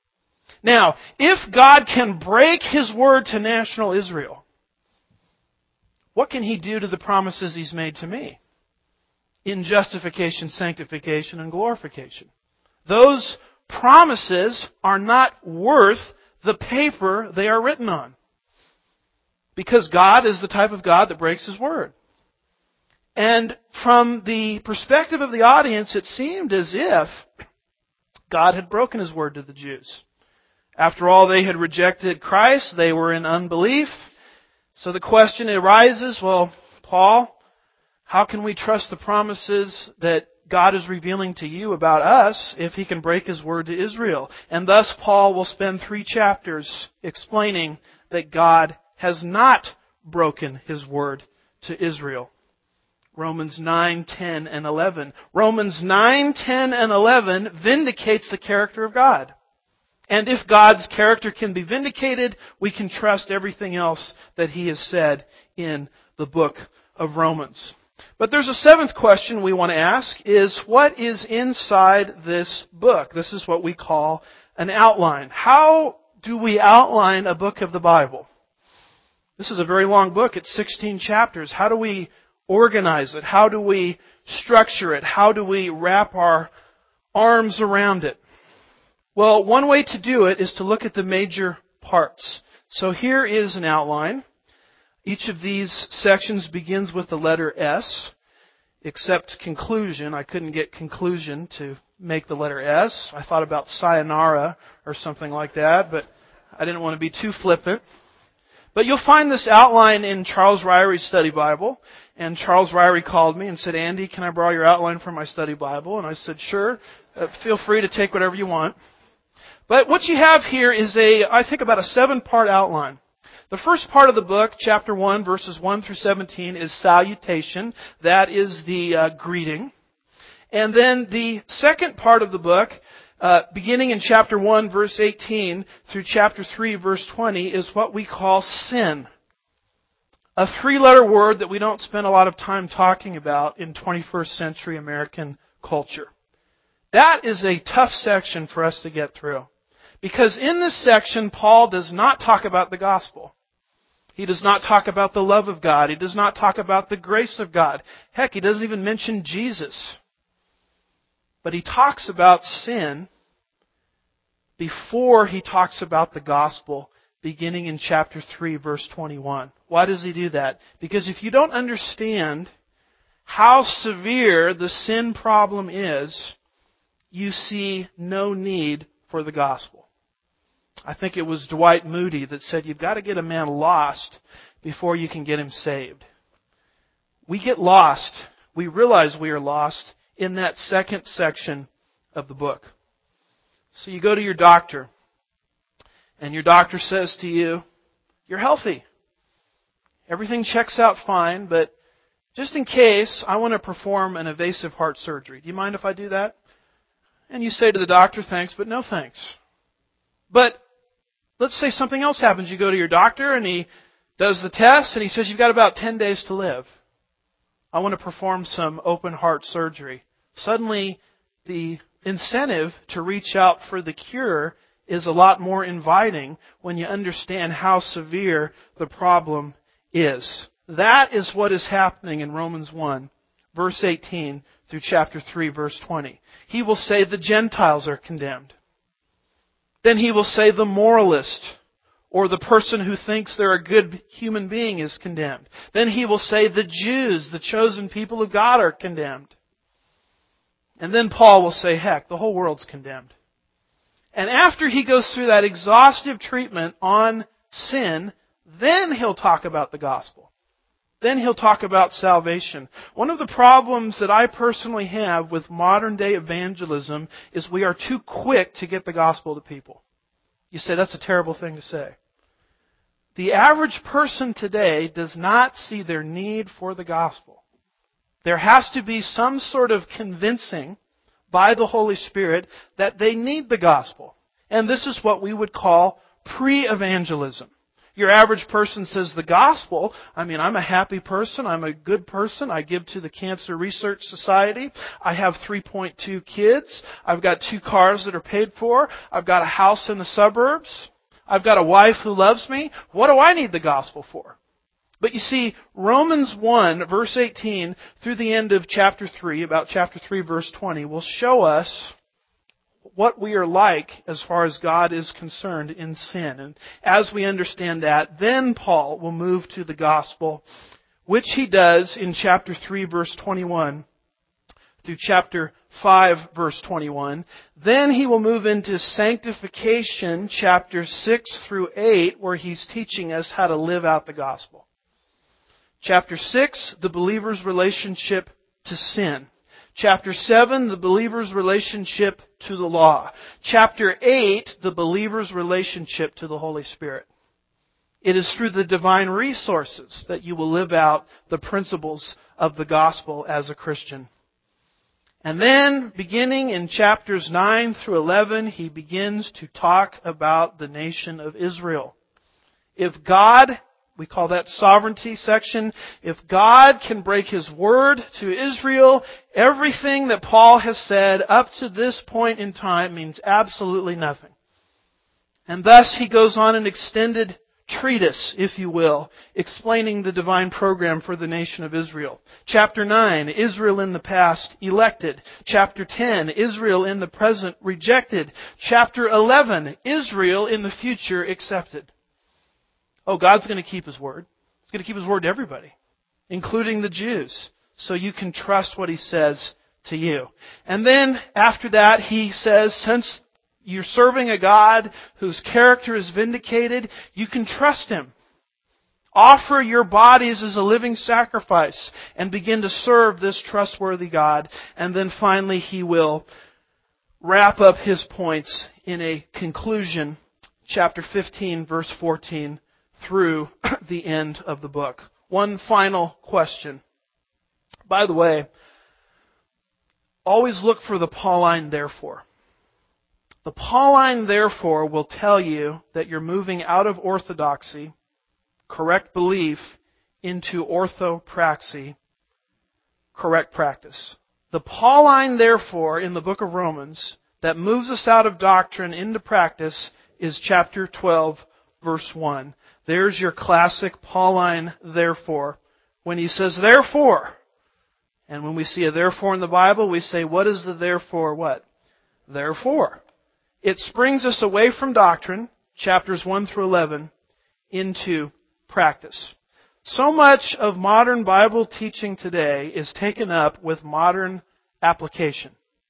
Now, if God can break His word to national Israel, what can He do to the promises He's made to me? In justification, sanctification, and glorification. Those promises are not worth the paper they are written on. Because God is the type of God that breaks His word. And from the perspective of the audience, it seemed as if God had broken His word to the Jews. After all, they had rejected Christ. They were in unbelief. So the question arises, well, Paul, how can we trust the promises that God is revealing to you about us if He can break His word to Israel? And thus Paul will spend 3 chapters explaining that God has not broken His word to Israel. Romans 9, 10, and 11. Romans 9, 10, and 11 vindicates the character of God. And if God's character can be vindicated, we can trust everything else that He has said in the book of Romans. But there's a 7th question we want to ask, is what is inside this book? This is what we call an outline. How do we outline a book of the Bible? This is a very long book. It's 16 chapters. How do we organize it? How do we structure it? How do we wrap our arms around it? Well, one way to do it is to look at the major parts. So here is an outline. Each of these sections begins with the letter S, except conclusion. I couldn't get conclusion to make the letter S. I thought about sayonara or something like that, but I didn't want to be too flippant. But you'll find this outline in Charles Ryrie's study Bible. And Charles Ryrie called me and said, Andy, can I borrow your outline for my study Bible? And I said, sure. Feel free to take whatever you want. But what you have here is I think about a 7-part outline. The first part of the book, chapter 1, verses 1 through 17, is salutation. That is the greeting. And then the second part of the book, beginning in chapter 1, verse 18, through chapter 3, verse 20, is what we call sin. A 3-letter word that we don't spend a lot of time talking about in 21st century American culture. That is a tough section for us to get through. Because in this section, Paul does not talk about the gospel. He does not talk about the love of God. He does not talk about the grace of God. Heck, he doesn't even mention Jesus. But he talks about sin before he talks about the gospel, beginning in chapter 3, verse 21. Why does he do that? Because if you don't understand how severe the sin problem is, you see no need for the gospel. I think it was Dwight Moody that said, you've got to get a man lost before you can get him saved. We get lost. We realize we are lost in that second section of the book. So you go to your doctor, and your doctor says to you, you're healthy. Everything checks out fine, but just in case, I want to perform an invasive heart surgery. Do you mind if I do that? And you say to the doctor, thanks, but no thanks. But let's say something else happens. You go to your doctor and he does the test and he says, you've got about 10 days to live. I want to perform some open heart surgery. Suddenly, the incentive to reach out for the cure is a lot more inviting when you understand how severe the problem is. That is what is happening in Romans 1, verse 18 through chapter 3, verse 20. He will say the Gentiles are condemned. Then he will say the moralist, or the person who thinks they're a good human being, is condemned. Then he will say the Jews, the chosen people of God, are condemned. And then Paul will say, heck, the whole world's condemned. And after he goes through that exhaustive treatment on sin, then he'll talk about the gospel. Then he'll talk about salvation. One of the problems that I personally have with modern day evangelism is we are too quick to get the gospel to people. You say, that's a terrible thing to say. The average person today does not see their need for the gospel. There has to be some sort of convincing by the Holy Spirit that they need the gospel. And this is what we would call pre-evangelism. Your average person says the gospel, I'm a happy person, I'm a good person, I give to the Cancer Research Society, I have 3.2 kids, I've got 2 cars that are paid for, I've got a house in the suburbs, I've got a wife who loves me. What do I need the gospel for? But you see, Romans 1, verse 18, through the end of chapter 3, about chapter 3, verse 20, will show us what we are like as far as God is concerned in sin. And as we understand that, then Paul will move to the gospel, which He does in chapter 3, verse 21 through chapter 5, verse 21. Then He will move into sanctification, chapters 6 through 8, where He's teaching us how to live out the gospel. Chapter 6, the believer's relationship to sin. Chapter 7, the believer's relationship to the law. Chapter 8, the believer's relationship to the Holy Spirit. It is through the divine resources that you will live out the principles of the gospel as a Christian. And then, beginning in chapters 9 through 11, he begins to talk about the nation of Israel. If God, we call that sovereignty section, if God can break His word to Israel, everything that Paul has said up to this point in time means absolutely nothing. And thus he goes on an extended treatise, if you will, explaining the divine program for the nation of Israel. Chapter 9, Israel in the past elected. Chapter 10, Israel in the present rejected. Chapter 11, Israel in the future accepted. Oh, God's going to keep His word. He's going to keep His word to everybody, including the Jews. So you can trust what He says to you. And then after that, he says, since you're serving a God whose character is vindicated, you can trust Him. Offer your bodies as a living sacrifice and begin to serve this trustworthy God. And then finally he will wrap up his points in a conclusion, chapter 15, verse 14, through the end of the book. One final question. By the way, always look for the Pauline therefore. The Pauline therefore will tell you that you're moving out of orthodoxy, correct belief, into orthopraxy, correct practice. The Pauline therefore in the book of Romans that moves us out of doctrine into practice is chapter 12, verse 1. There's your classic Pauline therefore. When he says therefore, and when we see a therefore in the Bible, we say, what is the therefore what? Therefore. It springs us away from doctrine, chapters 1 through 11, into practice. So much of modern Bible teaching today is taken up with modern application.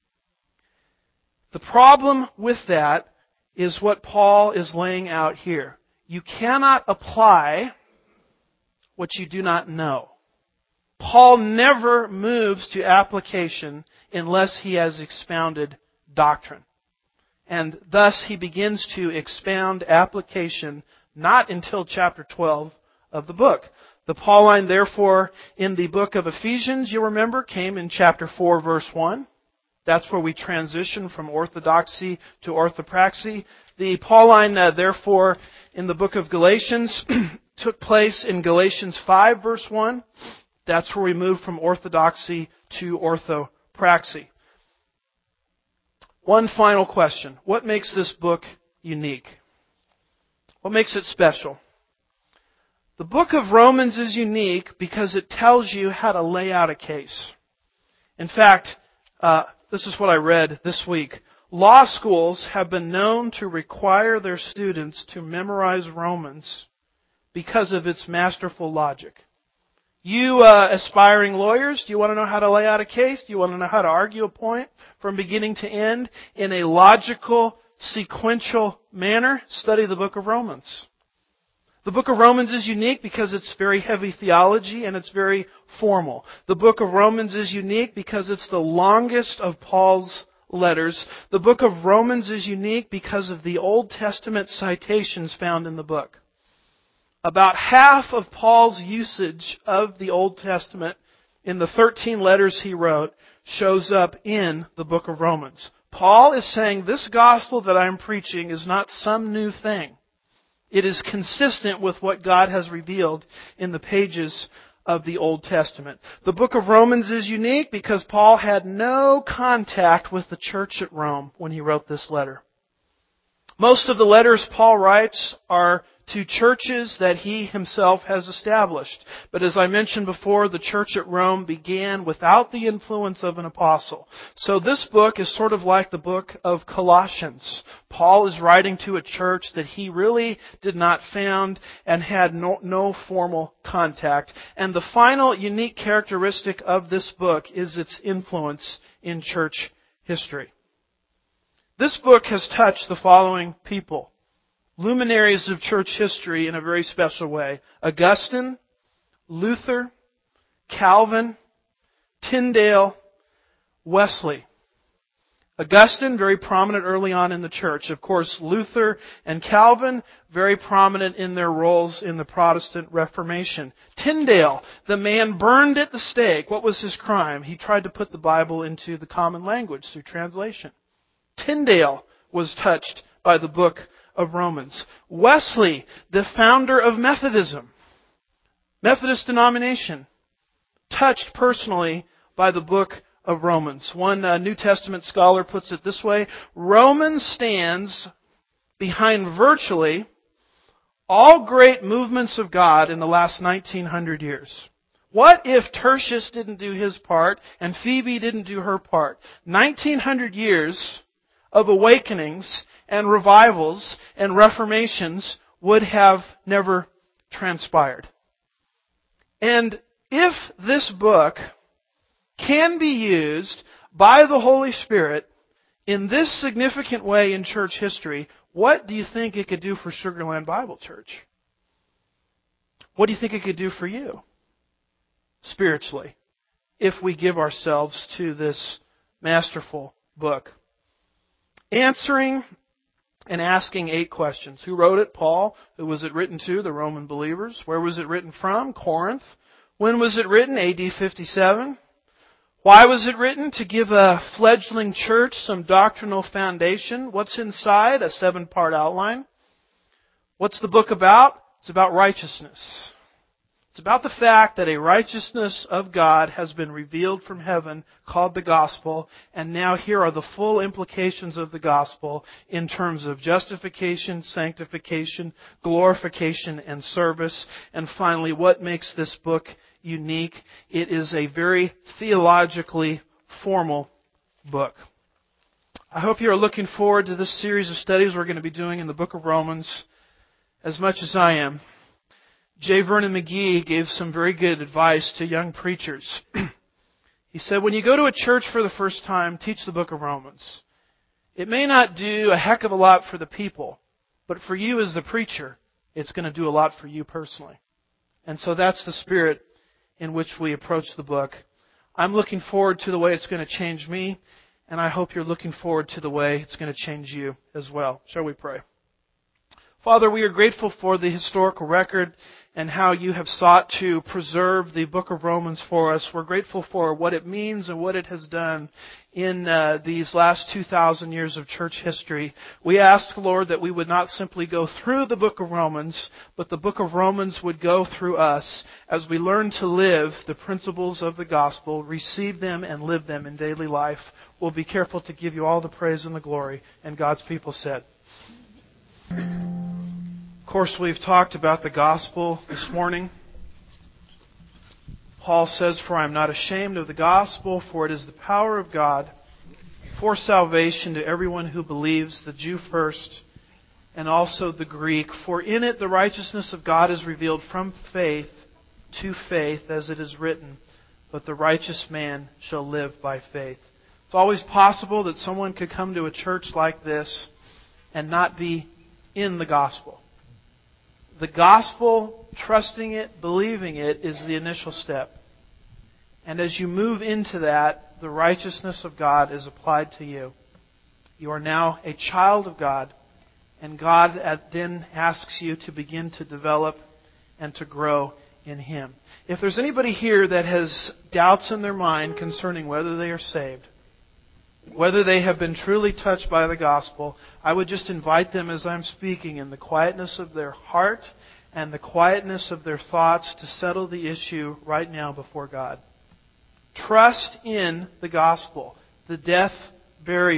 The problem with that is what Paul is laying out here. You cannot apply what you do not know. Paul never moves to application unless he has expounded doctrine. And thus he begins to expound application not until chapter 12 of the book. The Pauline, therefore, in the book of Ephesians, you remember, came in chapter 4, verse 1. That's where we transition from orthodoxy to orthopraxy. The Pauline, therefore, in the book of Galatians took place in Galatians 5, verse 1. That's where we move from orthodoxy to orthopraxy. One final question. What makes this book unique? What makes it special? The book of Romans is unique because it tells you how to lay out a case. In fact, this is what I read this week. Law schools have been known to require their students to memorize Romans because of its masterful logic. You aspiring lawyers, do you want to know how to lay out a case? Do you want to know how to argue a point from beginning to end in a logical, sequential manner? Study the book of Romans. The book of Romans is unique because it's very heavy theology and it's very formal. The book of Romans is unique because it's the longest of Paul's letters. The book of Romans is unique because of the Old Testament citations found in the book. About half of Paul's usage of the Old Testament in the 13 letters he wrote shows up in the book of Romans. Paul is saying this gospel that I'm preaching is not some new thing. It is consistent with what God has revealed in the pages of the Old Testament. The book of Romans is unique because Paul had no contact with the church at Rome when he wrote this letter. Most of the letters Paul writes are to churches that he himself has established. But as I mentioned before, the church at Rome began without the influence of an apostle. So this book is sort of like the book of Colossians. Paul is writing to a church that he really did not found and had no formal contact. And the final unique characteristic of this book is its influence in church history. This book has touched the following people, luminaries of church history in a very special way: Augustine, Luther, Calvin, Tyndale, Wesley. Augustine, very prominent early on in the church. Of course, Luther and Calvin, very prominent in their roles in the Protestant Reformation. Tyndale, the man burned at the stake. What was his crime? He tried to put the Bible into the common language through translation. Tyndale was touched by the book of Romans. Wesley, the founder of Methodism, Methodist denomination, touched personally by the book of Romans. One New Testament scholar puts it this way: Romans stands behind virtually all great movements of God in the last 1900 years. What if Tertius didn't do his part and Phoebe didn't do her part? 1900 years of awakenings and revivals and reformations would have never transpired. And if this book can be used by the Holy Spirit in this significant way in church history, what do you think it could do for Sugarland Bible Church? What do you think it could do for you spiritually if we give ourselves to this masterful book? Answering and asking 8 questions. Who wrote it? Paul. Who was it written to? The Roman believers. Where was it written from? Corinth. When was it written? AD 57. Why was it written? To give a fledgling church some doctrinal foundation. What's inside? A 7-part outline. What's the book about? It's about righteousness. It's about the fact that a righteousness of God has been revealed from heaven called the gospel, and now here are the full implications of the gospel in terms of justification, sanctification, glorification, and service. And finally, what makes this book unique? It is a very theologically formal book. I hope you are looking forward to this series of studies we're going to be doing in the book of Romans as much as I am. J. Vernon McGee gave some very good advice to young preachers. He said, when you go to a church for the first time, teach the book of Romans. It may not do a heck of a lot for the people, but for you as the preacher, it's going to do a lot for you personally. And so that's the spirit in which we approach the book. I'm looking forward to the way it's going to change me, and I hope you're looking forward to the way it's going to change you as well. Shall we pray? Father, we are grateful for the historical record and how you have sought to preserve the book of Romans for us. We're grateful for what it means and what it has done in these last 2,000 years of church history. We ask, Lord, that we would not simply go through the book of Romans, but the book of Romans would go through us as we learn to live the principles of the gospel, receive them and live them in daily life. We'll be careful to give you all the praise and the glory. And God's people said. Of course, we've talked about the gospel this morning. Paul says, for I am not ashamed of the gospel, for it is the power of God for salvation to everyone who believes, the Jew first, and also the Greek. For in it the righteousness of God is revealed from faith to faith, as it is written, but the righteous man shall live by faith. It's always possible that someone could come to a church like this and not be in the gospel. The gospel, trusting it, believing it, is the initial step. And as you move into that, the righteousness of God is applied to you. You are now a child of God, and God then asks you to begin to develop and to grow in Him. If there's anybody here that has doubts in their mind concerning whether they are saved, whether they have been truly touched by the gospel, I would just invite them as I'm speaking in the quietness of their heart and the quietness of their thoughts to settle the issue right now before God. Trust in the gospel, the death, burial,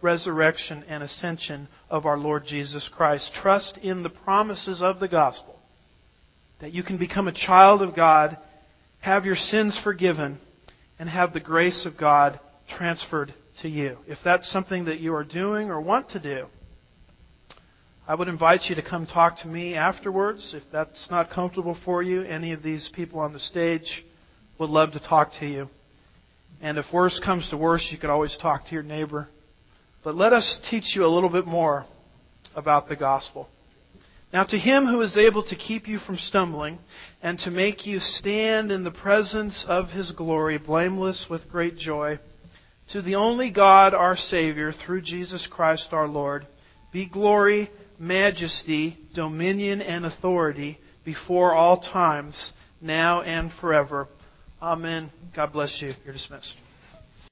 resurrection, and ascension of our Lord Jesus Christ. Trust in the promises of the gospel, that you can become a child of God, have your sins forgiven, and have the grace of God transferred to you. If that's something that you are doing or want to do, I would invite you to come talk to me afterwards. If that's not comfortable for you, any of these people on the stage would love to talk to you. And if worse comes to worse, you could always talk to your neighbor. But let us teach you a little bit more about the gospel. Now, to Him who is able to keep you from stumbling and to make you stand in the presence of His glory, blameless with great joy, to the only God, our Savior, through Jesus Christ our Lord, be glory, majesty, dominion, and authority before all times, now and forever. Amen. God bless you. You're dismissed.